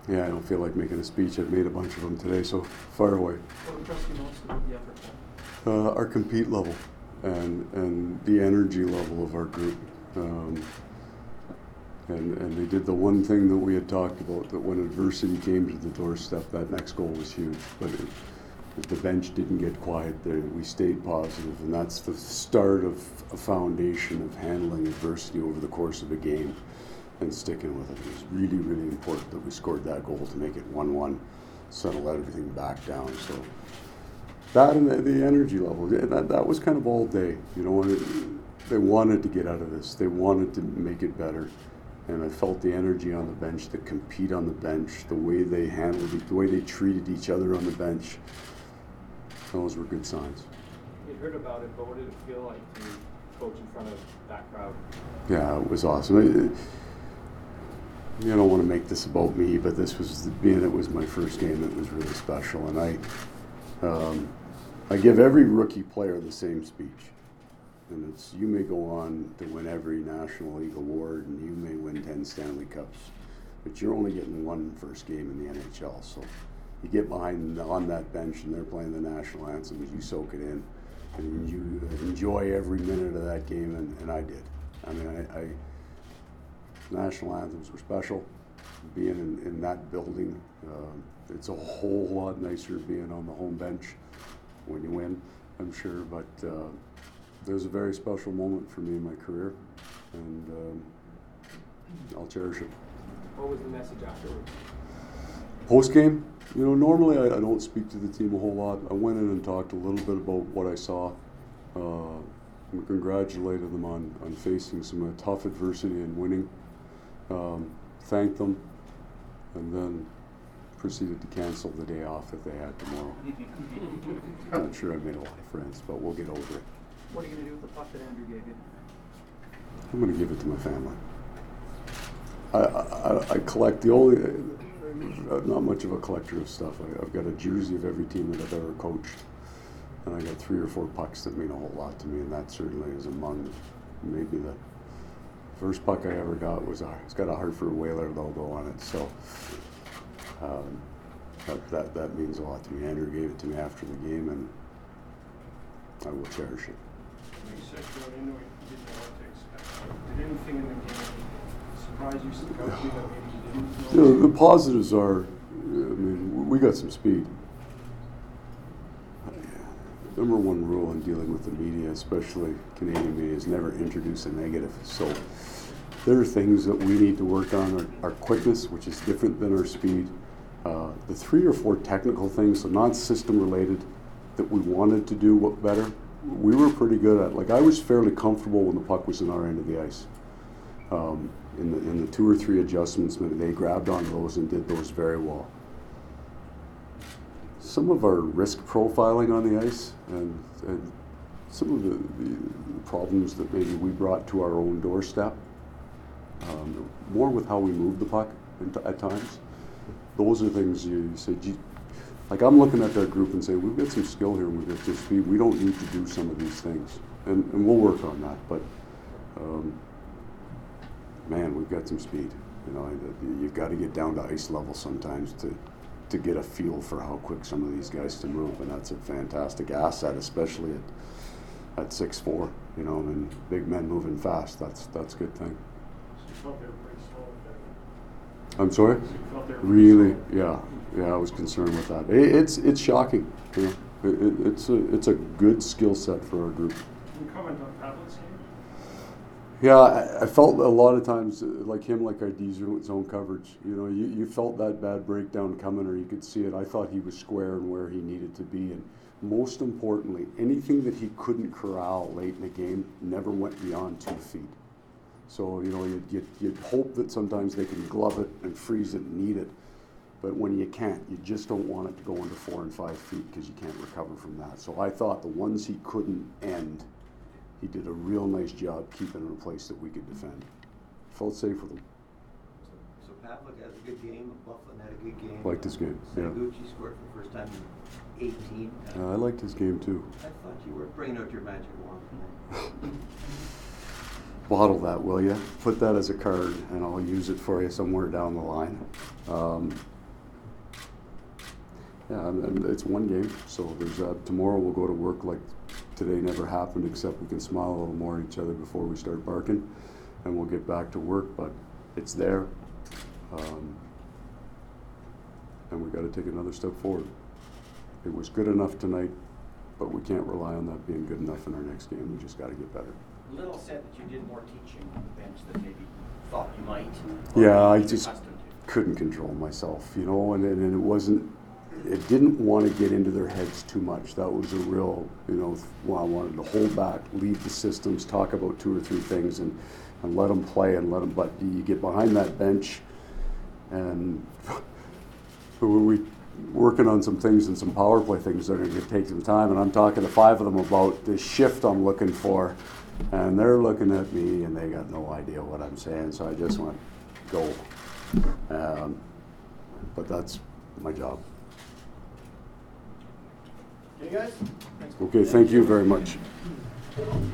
Yeah, I don't feel like making a speech. I've made a bunch of them today, so fire away. What impressed you most about the effort? Our compete level and the energy level of our group. And they did the one thing that we had talked about, that when adversity came to the doorstep, that next goal was huge. But the bench didn't get quiet there. We stayed positive, and that's the start of a foundation of handling adversity over the course of a game and sticking with it. It was really, really important that we scored that goal to make it 1-1, settle everything back down. So that and the energy level, that was kind of all day. You know, they wanted to get out of this. They wanted to make it better. And I felt the energy on the bench, the compete on the bench, the way they handled it, the way they treated each other on the bench. Those were good signs. You heard about it, but what did it feel like to coach in front of that crowd? Yeah, it was awesome. You don't want to make this about me, but this was it was my first game. It was really special, and I give every rookie player the same speech. And it's, you may go on to win every National League award, and you may win 10 Stanley Cups, but you're only getting one first game in the NHL. So you get behind on that bench, and they're playing the national anthem, you soak it in, and you enjoy every minute of that game, and I did. I mean, national anthems were special. Being in that building, it's a whole lot nicer being on the home bench when you win, I'm sure, but it was a very special moment for me in my career, and I'll cherish it. What was the message afterwards? Post-game, you know, normally I don't speak to the team a whole lot. I went in and talked a little bit about what I saw. Congratulated them on facing some tough adversity and winning. Thanked them, and then proceeded to cancel the day off that they had tomorrow. I'm not sure I made a lot of friends, but we'll get over it. What are you going to do with the puck that Andrew gave you? I'm going to give it to my family. I collect the only, not much of a collector of stuff. I've got a jersey of every team that I've ever coached, and I got 3 or 4 pucks that mean a whole lot to me, and that certainly is among maybe the first puck I ever got was it's got a Hartford Whaler logo on it, so that means a lot to me. Andrew gave it to me after the game, and I will cherish it. You said going into it, you didn't know what to expect. Did anything in the game surprise you subconsciously that maybe you didn't know? You know, the positives are, I mean, we got some speed. Number one rule in dealing with the media, especially Canadian media, is never introduce a negative. So there are things that we need to work on. Our quickness, which is different than our speed. The 3 or 4 technical things, so not system related, that we wanted to do better, we were pretty good at. Like, I was fairly comfortable when the puck was in our end of the ice. In the 2 or 3 adjustments, they grabbed on those and did those very well. Some of our risk profiling on the ice and some of the problems that maybe we brought to our own doorstep, more with how we moved the puck at times. Those are things you say, gee, like, I'm looking at that group and say, we've got some skill here and we've got some speed. We don't need to do some of these things. And we'll work on that. But, man, we've got some speed. You know, you've got to get down to ice level sometimes to get a feel for how quick some of these guys can move. And that's a fantastic asset, especially at 6'4", you know, and big men moving fast. That's a good thing. So you felt they were pretty slow with that? I'm sorry? So you felt they were Really? slow? Yeah, I was concerned with that. It's shocking. You know? It's a good skill set for our group. Can you comment on Pavlik's game? Yeah, I felt a lot of times like him, like Ide's zone coverage. You know, you felt that bad breakdown coming, or you could see it. I thought he was square and where he needed to be, and most importantly, anything that he couldn't corral late in the game never went beyond 2 feet. So, you know, you'd hope that sometimes they can glove it and freeze it and need it. But when you can't, you just don't want it to go into 4 and 5 feet because you can't recover from that. So I thought the ones he couldn't end, he did a real nice job keeping in a place that we could defend. Felt safe with him. So Pavlik has a good game. Bufflin had a good game. Liked his game, yeah. Sangucci scored for the first time in 18. I liked his game too. I thought you were bringing out your magic wand tonight. Bottle that, will you? Put that as a card, and I'll use it for you somewhere down the line. Yeah, and it's one game, so there's tomorrow we'll go to work like today never happened, except we can smile a little more at each other before we start barking, and we'll get back to work, but it's there. And we got to take another step forward. It was good enough tonight, but we can't rely on that being good enough in our next game. We just got to get better. Little said that you did more teaching on the bench than maybe thought you might. Yeah, I you're just accustomed to. couldn't control myself, you know, and it wasn't, it didn't want to get into their heads too much. That was a real, you know, well, I wanted to hold back, leave the systems, talk about 2 or 3 things and let them play and let them, but you get behind that bench and we working on some things and some power play things that are going to take some time, and I'm talking to 5 of them about this shift I'm looking for, and they're looking at me and they got no idea what I'm saying, so I just went, go. But that's my job. Okay, guys? Okay, thank you very much.